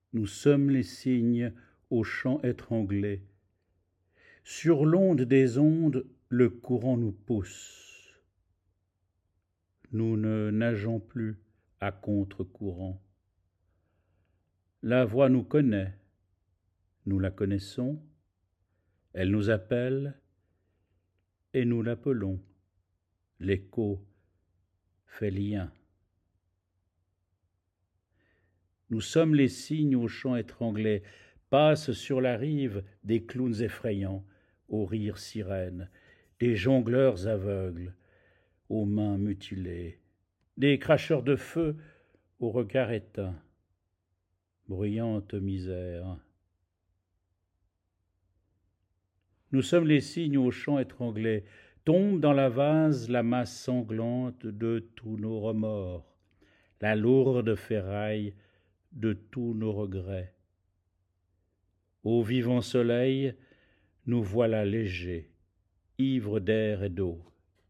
Nous sommes les cygnes aux chants étranglés. Sur l'onde des ondes, le courant nous pousse. Nous ne nageons plus à contre-courant. La voix nous connaît, nous la connaissons, elle nous appelle et nous l'appelons. L'écho fait lien. Nous sommes les cygnes aux chants étranglés, passent sur la rive des clowns effrayants, aux rires sirènes, des jongleurs aveugles, aux mains mutilées, des cracheurs de feu au regard éteint, bruyante misère. Nous sommes les cygnes aux chants étranglés, tombe dans la vase la masse sanglante de tous nos remords, la lourde ferraille de tous nos regrets. Au vivant soleil, nous voilà légers, ivres d'air et d'eau.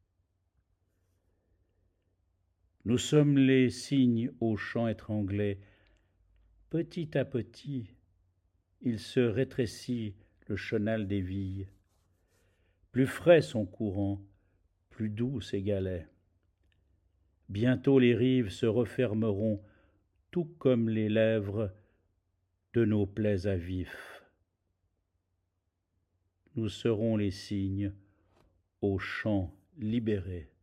Nous sommes les cygnes aux chants étranglés. Petit à petit, il se rétrécit le chenal des villes. Plus frais son courant, plus doux ses galets. Bientôt les rives se refermeront, tout comme les lèvres de nos plaies à vif. Nous serons les cygnes aux chants libérés.